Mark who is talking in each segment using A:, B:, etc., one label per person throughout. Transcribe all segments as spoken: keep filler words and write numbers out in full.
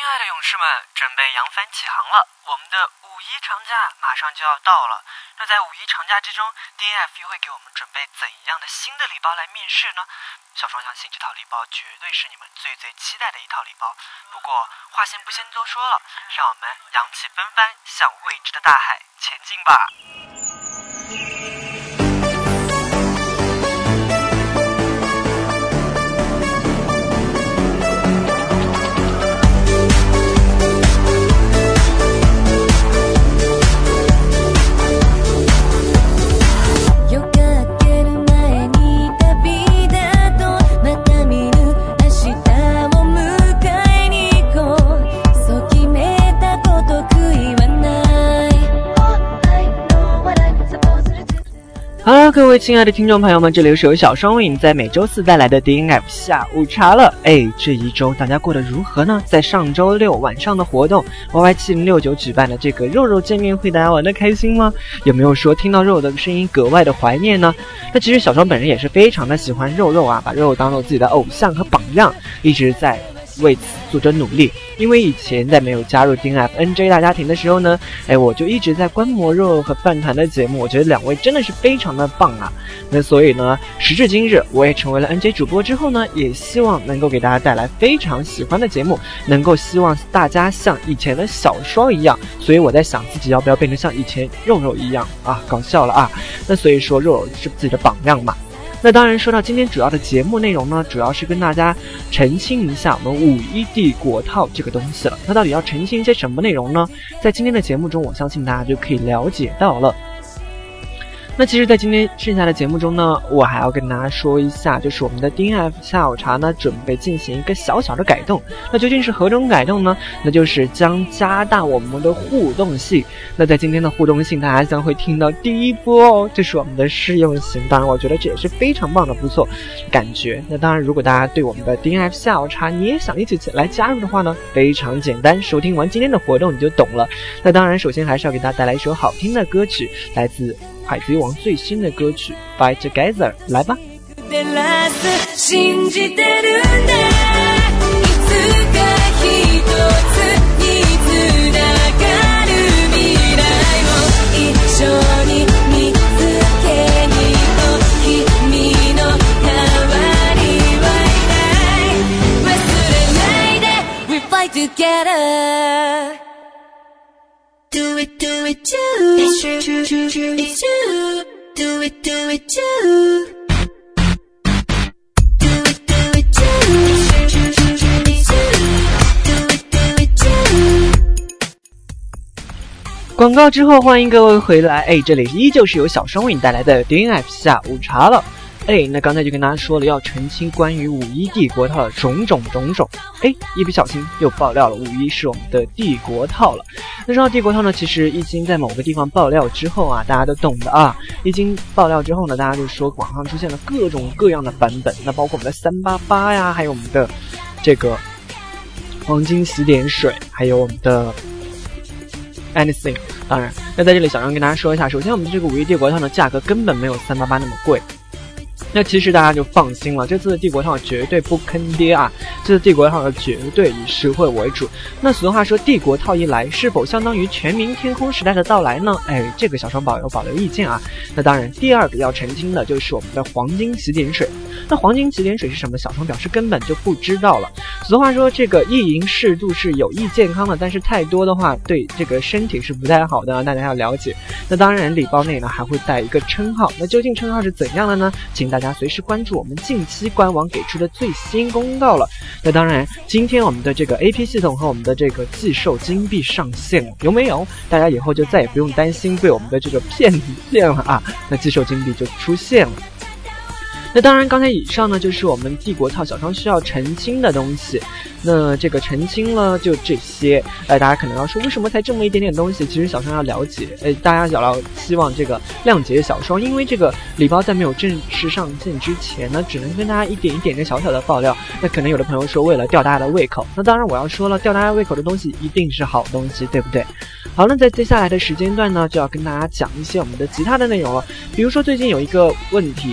A: 爱的勇士们，准备扬帆起航了！我们的五一长假马上就要到了。那在五一长假之中 ，D N F 又会给我们准备怎样的新的礼包来面试呢？小双相信这套礼包绝对是你们最最期待的一套礼包。不过话先不先多说了，让我们扬起风帆，向未知的大海前进吧！Hello， 各位亲爱的听众朋友们，这里是由小双为你在每周四带来的 D N F 下午茶了。哎，这一周大家过得如何呢？在上周六晚上的活动 Y Y 七零六九 举办的这个肉肉见面会，大家玩得开心吗？有没有说听到肉肉的声音格外的怀念呢？那其实小双本人也是非常的喜欢肉肉啊，把肉肉当做自己的偶像和榜样，一直在为此做着努力。因为以前在没有加入 D N F N J 大家庭的时候呢，哎，我就一直在观摩肉肉和饭团的节目，我觉得两位真的是非常的棒啊。那所以呢，时至今日，我也成为了 N J 主播之后呢，也希望能够给大家带来非常喜欢的节目，能够希望大家像以前的小双一样。所以我在想自己要不要变成像以前肉肉一样啊，搞笑了啊。那所以说肉肉是自己的榜样嘛。那当然说到今天主要的节目内容呢，主要是跟大家澄清一下我们五一帝国套这个东西了。那到底要澄清一些什么内容呢？在今天的节目中，我相信大家就可以了解到了。那其实在今天剩下的节目中呢，我还要跟大家说一下，就是我们的 D N F 下午茶呢准备进行一个小小的改动。那究竟是何种改动呢？那就是将加大我们的互动性。那在今天的互动性，大家将会听到第一波哦，这是我们的试用型，当然我觉得这也是非常棒的不错感觉。那当然如果大家对我们的 D N F 下午茶你也想一起来加入的话呢，非常简单，收听完今天的活动你就懂了。那当然首先还是要给大家带来一首好听的歌曲，来自海贼王最新的歌曲 Fight Together， 来吧。
B: Together Do it, do it too It's true, true, true, true It's you Do it, do it too Do it, do it too It's true, true, true, true It's you Do it, do it too
A: 广告之后欢迎各位回来，哎，这里依旧是由小双为你带来的 D N F 下午茶了。哎，那刚才就跟大家说了，要澄清关于五一帝国套的种种种种。哎，一不小心又爆料了，五一是我们的帝国套了。那说到帝国套呢，其实一经在某个地方爆料之后啊，大家都懂的啊。一经爆料之后呢，大家就说网上出现了各种各样的版本，那包括我们的三八八呀，还有我们的这个黄金洗脸水，还有我们的 anything。当然，那在这里小张跟大家说一下，首先我们的这个五一帝国套的价格根本没有三八八那么贵。那其实大家就放心了，这次的帝国套绝对不坑爹啊！这次帝国套绝对以实惠为主。那俗话说帝国套一来，是否相当于全民天空时代的到来呢？哎，这个小双宝有保留意见啊。那当然，第二个要澄清的就是我们的黄金洗脸水。那黄金洗脸水是什么？小双表示根本就不知道了。俗话说这个意淫适度是有益健康的，但是太多的话对这个身体是不太好的，大家要了解。那当然礼包内呢还会带一个称号，那究竟称号是怎样的呢？请大家随时关注我们近期官网给出的最新公告了。那当然今天我们的这个 A P 系统和我们的这个寄售金币上线了，有没有？大家以后就再也不用担心被我们的这个骗子骗了啊，那寄售金币就出现了。那当然刚才以上呢就是我们帝国套小双需要澄清的东西，那这个澄清了就这些。呃，大家可能要说为什么才这么一点点东西，其实小双要了解，呃，大家要希望这个谅解小双，因为这个礼包在没有正式上线之前呢，只能跟大家一点一点的小小的爆料。那可能有的朋友说为了吊大家的胃口，那当然我要说了，吊大家胃口的东西一定是好东西，对不对？好，那在接下来的时间段呢，就要跟大家讲一些我们的其他的内容了。比如说最近有一个问题啊，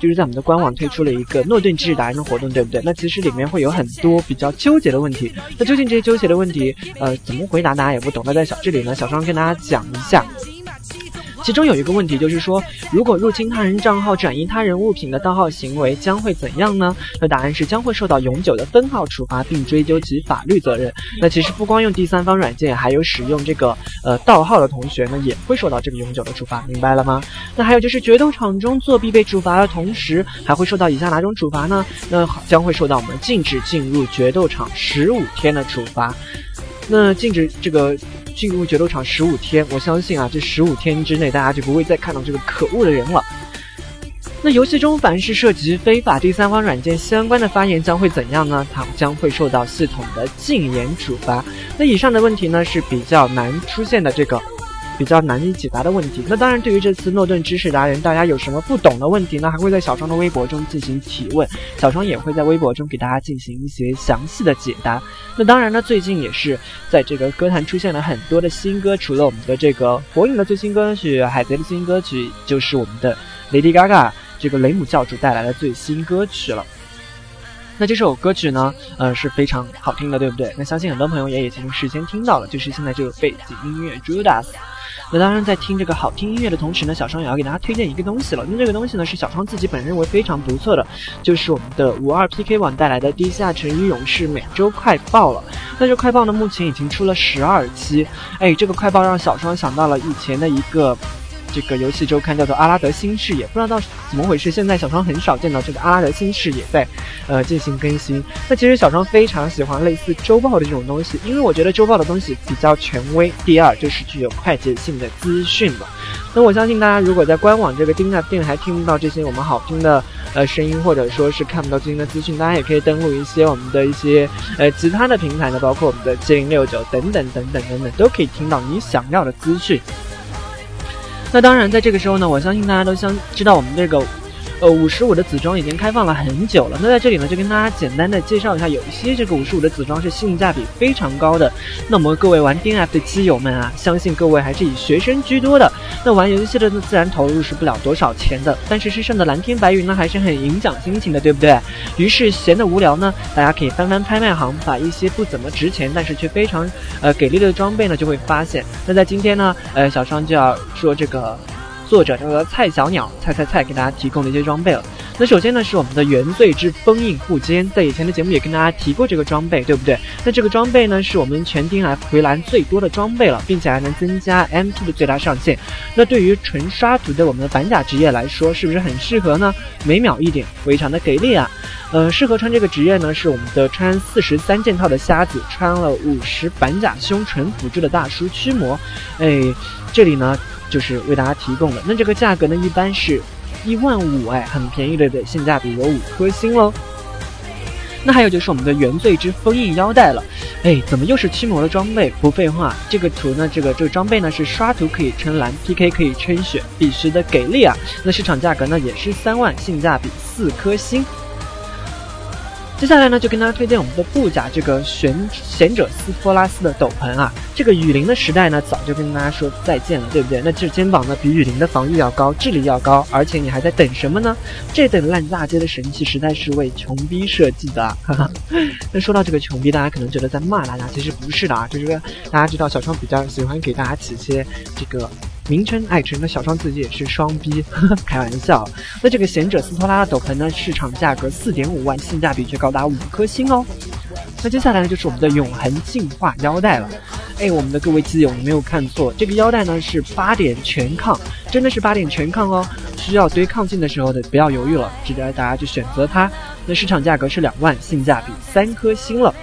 A: 就是在我们的官网推出了一个诺顿知识达人的活动，对不对？那其实里面会有很多比较纠结的问题，那究竟这些纠结的问题呃怎么回答大家也不懂，那在小这里呢小双跟大家讲一下。其中有一个问题就是说，如果入侵他人账号转移他人物品的盗号行为将会怎样呢？那答案是将会受到永久的分号处罚，并追究其法律责任。那其实不光用第三方软件，还有使用这个呃盗号的同学呢，也会受到这个永久的处罚，明白了吗？那还有就是决斗场中作弊被处罚的同时，还会受到以下哪种处罚呢？那将会受到我们禁止进入决斗场十五天的处罚。那禁止这个进入决斗场十五天，我相信啊，这十五天之内大家就不会再看到这个可恶的人了。那游戏中凡是涉及非法第三方软件相关的发言将会怎样呢？它将会受到系统的禁言处罚。那以上的问题呢是比较难出现的这个比较难以解答的问题。那当然对于这次诺顿知识达人大家有什么不懂的问题呢，还会在小双的微博中进行提问，小双也会在微博中给大家进行一些详细的解答。那当然呢最近也是在这个歌坛出现了很多的新歌，除了我们的这个火影的最新歌曲，海贼的新歌曲，就是我们的 Lady Gaga 这个雷姆教主带来的最新歌曲了。那这首歌曲呢呃是非常好听的，对不对？那相信很多朋友也已经事先听到了，就是现在这个背景音乐 Judas。那当然在听这个好听音乐的同时呢，小双也要给大家推荐一个东西了。那这个东西呢是小双自己本人认为非常不错的，就是我们的五二 P K 网带来的地下城与勇士每周快报了。那这快报呢目前已经出了十二期，哎，这个快报让小双想到了以前的一个这个游戏周刊，叫做阿拉德新视野，不知道到怎么回事，现在小双很少见到这个阿拉德新视野在呃进行更新。那其实小双非常喜欢类似周报的这种东西，因为我觉得周报的东西比较权威，第二就是具有快捷性的资讯了。那我相信大家如果在官网这个钉 App 店还听不到这些我们好听的呃声音，或者说是看不到最新的资讯，大家也可以登录一些我们的一些呃其他的平台呢，包括我们的七零六九等等等等等等，都可以听到你想要的资讯。那当然在这个时候呢，我相信大家都相知道我们这个呃五十五的紫装已经开放了很久了。那在这里呢就跟大家简单的介绍一下，有一些这个五十五的紫装是性价比非常高的。那么各位玩 D N F 的基友们啊，相信各位还是以学生居多的，那玩游戏的自然投入是不了多少钱的，但是身上的蓝天白云呢还是很影响心情的，对不对？于是闲得无聊呢，大家可以翻翻拍卖行，把一些不怎么值钱但是却非常呃给力的装备呢就会发现。那在今天呢呃小双就要说这个作者这个蔡小鸟蔡蔡蔡给大家提供的一些装备了。那首先呢是我们的原罪之封印护肩，在以前的节目也跟大家提过这个装备，对不对？那这个装备呢是我们全 D N F 回蓝最多的装备了，并且还能增加 M two 的最大上限。那对于纯刷图的我们的反甲职业来说，是不是很适合呢？每秒一点，非常的给力啊！呃，适合穿这个职业呢是我们的穿四十三件套的瞎子，穿了五十反甲胸纯辅助的大叔驱魔。哎，这里呢就是为大家提供的。那这个价格呢一般是一万五，哎，很便宜的，对，性价比有五颗星喽。那还有就是我们的原罪之封印腰带了，哎，怎么又是驱魔的装备？不废话，这个图呢，这个这个装备呢是刷图可以撑蓝 ，P K 可以撑血，必须的给力啊！那市场价格呢也是三万，性价比四颗星。接下来呢，就跟大家推荐我们的布甲这个玄贤者斯托拉斯的斗篷啊。这个雨林的时代呢，早就跟大家说再见了，对不对？那这肩膀呢，比雨林的防御要高，智力要高，而且你还在等什么呢？这等烂大街的神器，实在是为穷逼设计的啊！哈哈。那说到这个穷逼，大家可能觉得在骂大家，其实不是的啊，就是大家知道小双比较喜欢给大家起些这个名称爱称，那小双自己也是双逼，呵呵，开玩笑。那这个贤者斯托拉的斗篷呢，市场价格 四点五万，性价比却高达五颗星哦。那接下来呢就是我们的永恒进化腰带了。哎，我们的各位基友，你没有看错，这个腰带呢是八点全抗，真的是八点全抗哦。需要堆抗性的时候的不要犹豫了，值得大家去选择它。那市场价格是两万，性价比三颗星了。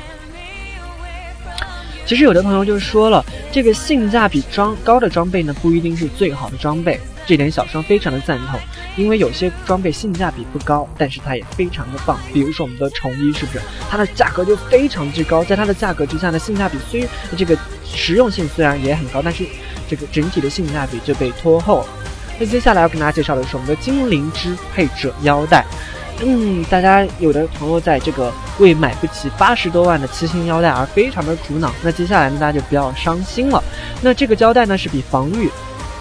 A: 其实有的朋友就说了，这个性价比装高的装备呢，不一定是最好的装备，这点小双非常的赞同。因为有些装备性价比不高，但是它也非常的棒。比如说我们的虫衣，是不是它的价格就非常之高？在它的价格之下呢，性价比虽这个实用性虽然也很高，但是这个整体的性价比就被拖后了。那接下来要跟大家介绍的是我们的精灵支配者腰带。嗯，大家有的朋友在这个为买不起八十多万的七星腰带而非常的苦恼，那接下来呢，大家就不要伤心了。那这个腰带呢是比防御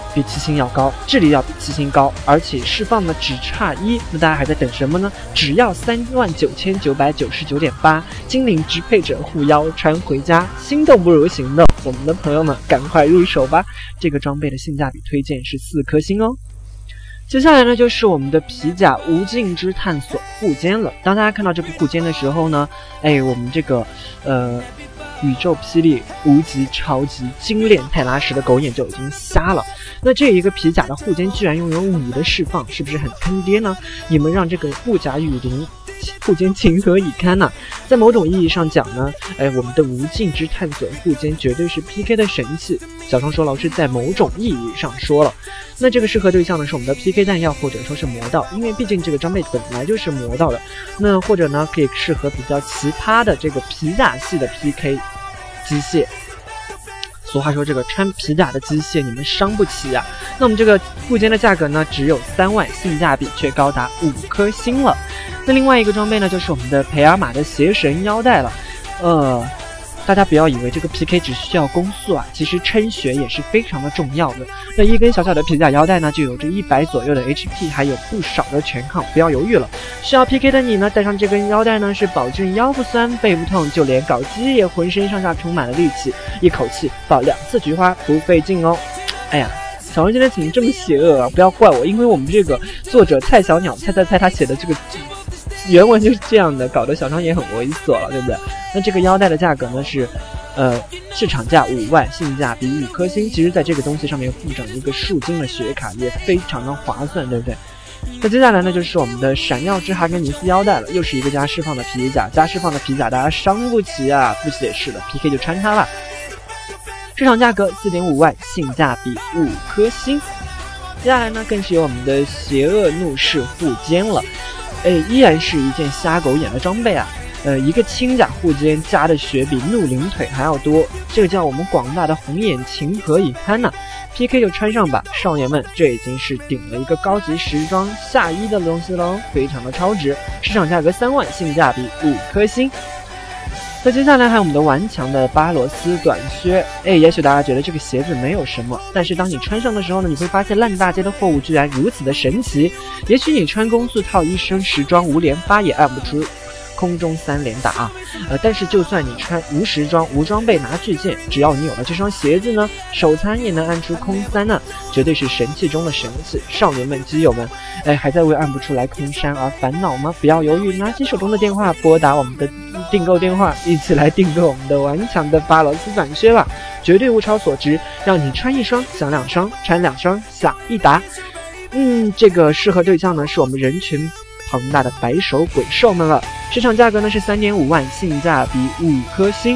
A: 比七星要高，智力要比七星高，而且释放呢只差一，那大家还在等什么呢？只要三万九千九百九十九点八，精灵支配者护腰穿回家，心动不如行动，我们的朋友们赶快入手吧！这个装备的性价比推荐是四颗星哦。接下来呢，就是我们的皮甲无尽之探索护肩了。当大家看到这部护肩的时候呢，哎，我们这个呃宇宙霹雳无极超级精炼泰拉什的狗眼就已经瞎了。那这一个皮甲的护肩居然拥有五的释放，是不是很坑爹呢？你们让这个护甲雨林护肩情何以堪呢、啊？在某种意义上讲呢，哎，我们的无尽之探索护肩绝对是 P K 的神器。小双说老师在某种意义上说了，那这个适合对象呢是我们的 P K 弹药或者说是魔道，因为毕竟这个装备本来就是魔道的。那或者呢可以适合比较奇葩的这个皮甲系的 P K 机械。俗话说这个穿皮甲的机械你们伤不起啊。那我们这个护肩的价格呢只有三万，性价比却高达五颗星了。那另外一个装备呢就是我们的培尔玛的邪神腰带了。呃大家不要以为这个 P K 只需要攻速啊，其实撑血也是非常的重要的。那一根小小的皮甲腰带呢就有着一百左右的 H P， 还有不少的全抗，不要犹豫了。需要 P K 的你呢带上这根腰带呢是保证腰不酸背不痛，就连搞基也浑身上下充满了力气，一口气爆两次菊花不费劲哦。哎呀，小王今天怎么这么邪恶啊？不要怪我，因为我们这个作者蔡小鸟猜猜猜他写的这个原文就是这样的，搞得小张也很猥琐了，对不对？那这个腰带的价格呢是呃市场价五万，性价比五颗星。其实在这个东西上面附上一个树精的血卡也非常的划算，对不对？那接下来呢就是我们的闪耀之哈根尼斯腰带了，又是一个加释放的皮甲，加释放的皮甲大家伤不起啊，不解释了， P K 就穿它了。市场价格 四点五万，性价比五颗星。接下来呢更是有我们的邪恶怒视护肩了。哎，依然是一件瞎狗眼的装备啊！呃，一个轻甲护肩加的血比怒灵腿还要多，这个叫我们广大的红眼情何以堪呢、啊、？P K 就穿上吧，少年们，这已经是顶了一个高级时装下衣的东西喽，非常的超值，市场价格三万，性价比五颗星。那接下来还有我们的顽强的巴罗斯短靴，哎，也许大家觉得这个鞋子没有什么，但是当你穿上的时候呢，你会发现烂大街的货物居然如此的神奇。也许你穿攻速套一身时装无连发也按不出空中三连打啊，呃，但是就算你穿无时装无装备拿巨剑，只要你有了这双鞋子呢，手残也能按出空三呢、啊，绝对是神器中的神器。少年们基友们，哎，还在为按不出来空山而烦恼吗？不要犹豫，拿起手中的电话拨打我们的订购电话，一起来订购我们的顽强的巴罗斯短靴吧，绝对物超所值，让你穿一双想两双，穿两双想一打。嗯，这个适合对象呢是我们人群庞大的白手鬼兽们了，市场价格呢是 三点五万，性价比五颗星。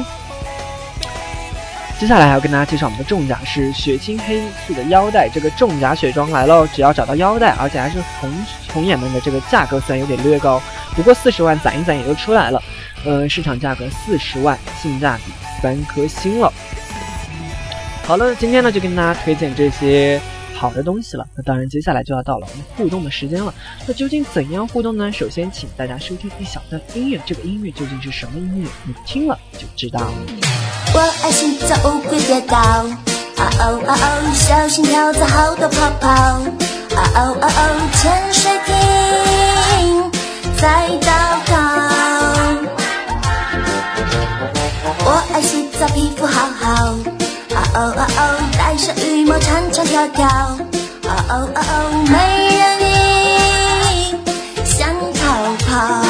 A: 接下来还要跟大家介绍我们的重甲是血清黑素的腰带，这个重甲血装来喽，只要找到腰带，而且还是红红眼们的这个价格虽然有点略高，不过四十万攒一攒也就出来了，呃，市场价格四十万，性价比三颗星了。好了，今天呢就跟大家推荐这些好的东西了，那当然接下来就要到了我们互动的时间了。那究竟怎样互动呢？首先请大家收听一小段音乐，这个音乐究竟是什么音乐？你听了就知道。
B: 我爱洗澡乌龟跌倒，啊哦啊哦，小心跳蚤好多泡泡，啊哦啊哦，潜水艇在祷告。我爱洗澡皮肤好好，啊哦啊哦，戴上羽毛唱唱跳跳，啊哦啊哦，美人鱼想逃跑。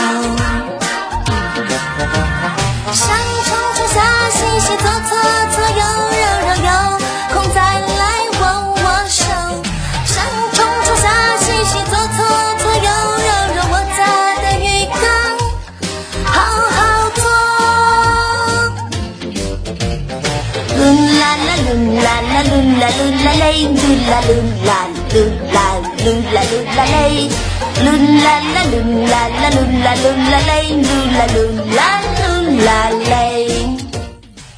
B: 上冲冲下洗洗，左搓搓右揉揉右，空再来握握手。上冲冲下洗洗，左搓搓右揉揉，我家的浴缸好好做。噜啦啦噜啦啦噜啦噜啦嘞，噜啦噜啦噜啦噜啦噜啦嘞，噜啦啦噜啦啦噜啦噜啦嘞，噜啦噜啦噜啦嘞。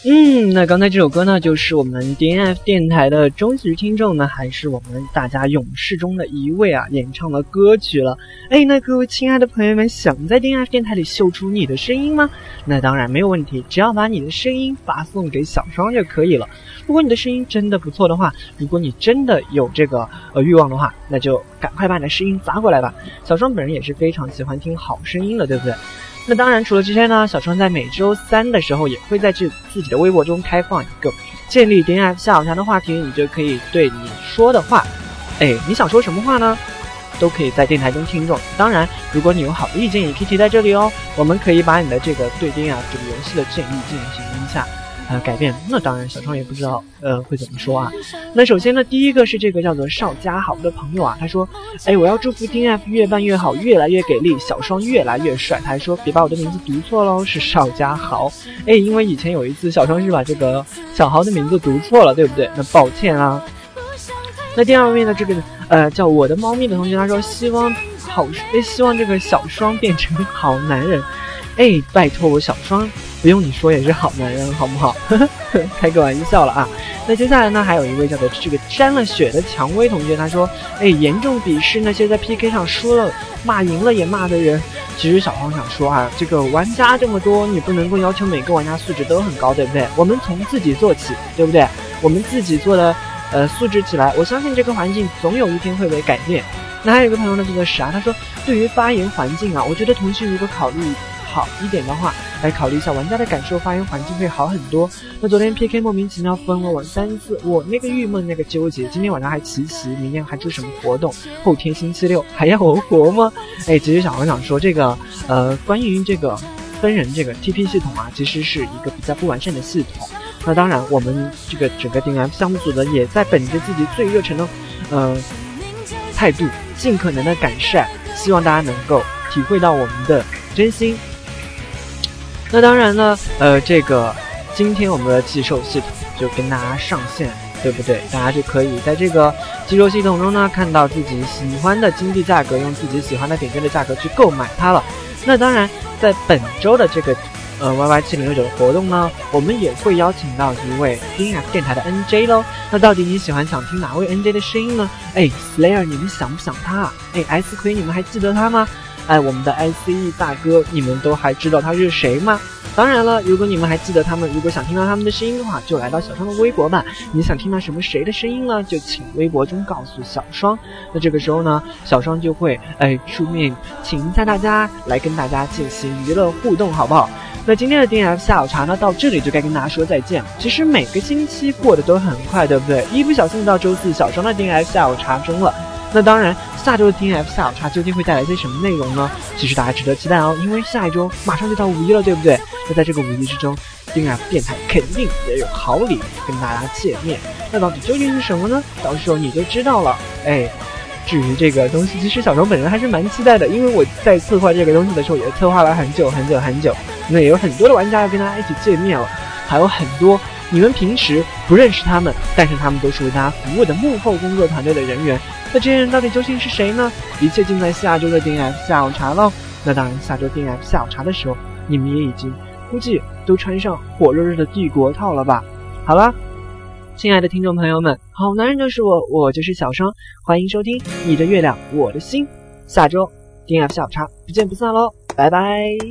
A: 嗯，那刚才这首歌呢，就是我们 D N F 电台的忠实听众呢，还是我们大家勇士中的一位啊，演唱的歌曲了。哎，那各位亲爱的朋友们，想在 D N F 电台里秀出你的声音吗？那当然没有问题，只要把你的声音发送给小双就可以了。如果你的声音真的不错的话，如果你真的有这个呃欲望的话，那就赶快把你的声音发过来吧。小双本人也是非常喜欢听好声音的，对不对？那当然除了这些呢，小双在每周三的时候也会在这自己的微博中开放一个建立 D N F 下午茶的话题，你就可以对你说的话，哎，你想说什么话呢，都可以在电台中听众。当然如果你有好的意见也可以提在这里哦，我们可以把你的这个对 D N F 这个游戏的建议进行一下呃改变。那当然小双也不知道呃会怎么说啊。那首先呢，第一个是这个叫做邵家豪的朋友啊，他说哎，我要祝福 D N F 越办越好，越来越给力，小双越来越帅。他还说别把我的名字读错咯，是邵家豪。哎，因为以前有一次小双是把这个小豪的名字读错了，对不对？那抱歉啊。那第二位呢，这个呃叫我的猫咪的同学，他说希望好哎希望这个小双变成好男人。哎，拜托我小双不用你说也是好男人好不好？开个玩笑了啊。那接下来呢，还有一位叫做这个沾了血的蔷薇同学，他说哎，严重鄙视那些在 P K 上输了骂赢了也骂的人。其实小黄想说啊，这个玩家这么多，你不能够要求每个玩家素质都很高，对不对？我们从自己做起，对不对？我们自己做的呃素质起来，我相信这个环境总有一天会被改变。那还有一个朋友呢，叫做啥，他说对于发言环境啊，我觉得腾讯如果考虑好一点的话，来考虑一下玩家的感受，发言环境会好很多。那昨天 P K 莫名其妙分了我三次，我那个郁闷那个纠结，今天晚上还齐齐，明天还出什么活动，后天星期六还要我活吗？哎，其实小黄想说这个呃，关于这个分人这个 T P 系统啊，其实是一个比较不完善的系统。那当然我们这个整个 D N F 项目组的也在本着自己最热忱的呃态度，尽可能的改善，希望大家能够体会到我们的真心。那当然呢，呃，这个今天我们的寄售系统就跟大家上线，对不对？大家就可以在这个寄售系统中呢，看到自己喜欢的金币价格，用自己喜欢的点券的价格去购买它了。那当然，在本周的这个呃 Y Y 七零六九的活动呢，我们也会邀请到一位 D N F 电台的 N J 咯。那到底你喜欢想听哪位 N J 的声音呢？哎 Slayer 你们想不想他啊？哎 S 奎你们还记得他吗？哎，我们的 I C E 大哥，你们都还知道他是谁吗？当然了，如果你们还记得他们，如果想听到他们的声音的话，就来到小双的微博吧。你想听到什么谁的声音呢？就请微博中告诉小双。那这个时候呢，小双就会哎出面请一下大家，来跟大家进行娱乐互动，好不好？那今天的 D N F 下午茶呢，到这里就该跟大家说再见了。其实每个星期过得都很快，对不对？一不小心到周四小双的 D N F 下午茶中了。那当然，下周的 D N F 下午茶究竟会带来些什么内容呢？其实大家值得期待哦，因为下一周马上就到五一了，对不对？那在这个五一之中 ，D N F 电台肯定也有好礼跟大家见面。那到底究竟是什么呢？到时候你就知道了。哎，至于这个东西，其实小双本人还是蛮期待的，因为我在策划这个东西的时候也策划了很久很久很久。那也有很多的玩家要跟大家一起见面了，还有很多你们平时不认识他们，但是他们都是为大家服务的幕后工作团队的人员。那这些人到底究竟是谁呢？一切尽在下周的 D N F 下午茶喽。那当然，下周 D N F 下午茶的时候，你们也已经估计都穿上火热热的帝国套了吧？好了，亲爱的听众朋友们，好男人就是我，我就是小双，欢迎收听你的月亮我的心。下周 D N F 下午茶不见不散喽，拜拜。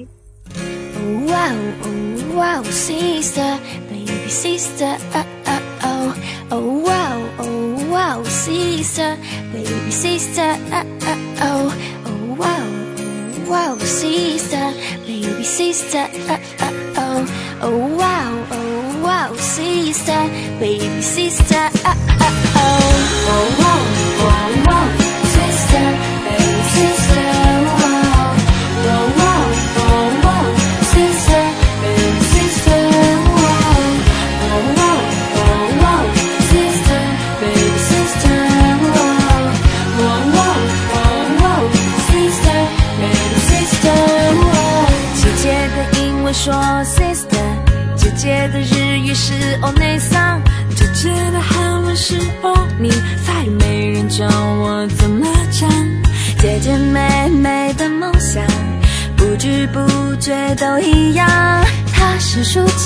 B: Oh wow, oh wow, sister, baby sister, oh oh oh. Oh wow, oh wow, sister, baby sister, oh oh oh. Oh wow, oh wow, sister, baby sister, oh oh oh. Oh wow, oh wow, sister, baby sister, oh oh oh. Oh wow, oh wow, sister, baby sister, wow. Oh wow, oh wow, sister, baby sister, wow. Oh wow, oh wow, sister, baby sister, wow. Oh wow, oh wow, sister, baby sister, wow. 姐姐的英文说 sister， 姐姐的日语是 onesan， 姐姐的韩文是 oni， 法语没人教我怎么讲。姐姐妹妹的梦想不知不觉都一样，她是抒情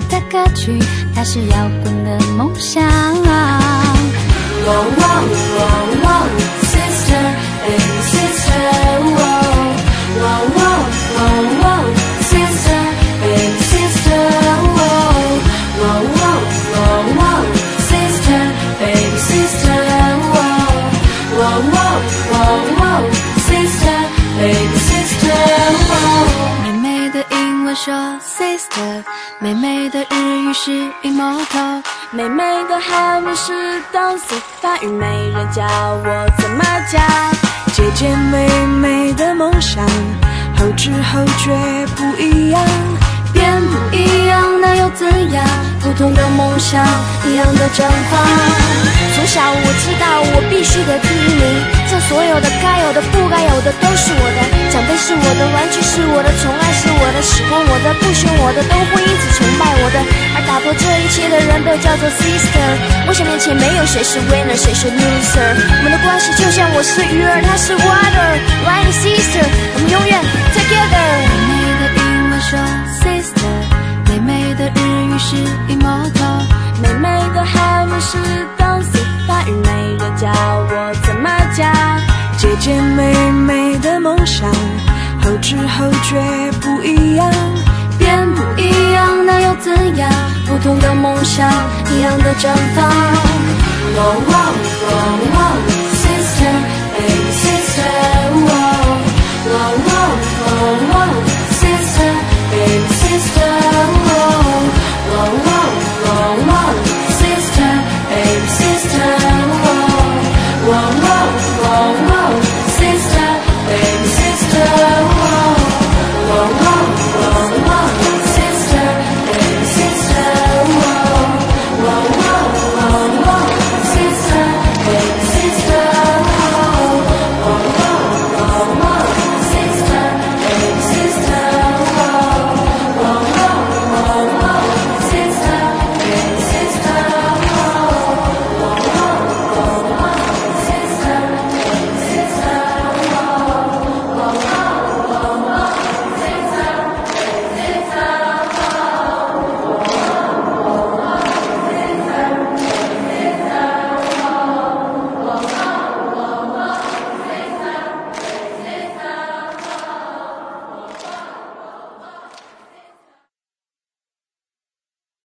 B: 的歌曲，它是摇滚的梦想。Wow, wow, wow, wow, sister, baby sister, wow, wow, wow, wow, wow, sister, baby sister, wow, wow, wow, wow, wow, sister, baby sister, wow, wow, wow, wow, wow, sister, baby sister, wow。妹妹的英文说 sister， 妹妹的日语是 immortal， 妹妹的韩文是 don't say， 法语没人教我怎么讲。姐姐妹妹的梦想后知后觉不一样，变不一样那又怎样？不同的梦想一样的绽放。从小我知道我必须得第一名，这所有的该有的不该有的都是我的，长辈是我的，玩具是我的，宠爱是我的，喜欢我的不喜欢我的都会一直崇拜我的，而打破这一切的人都叫做 sister。 我想面前没有谁是 winner 谁是 loser， 我们的关系就像我是鱼儿他是 water， Right sister， 我们永远 together。 妹妹的英文说 sister， 妹妹的日语是 immortal， 妹妹的韩文是 don't say， 法语没人教我怎么讲。姐姐妹妹的梦想后知后觉不一样，变不一样那又怎样？不同的梦想一样的绽放。Wow, wow, wow, wow, sister, baby sister, wow, wow, wow, wow, wow, sister, baby sister, wow,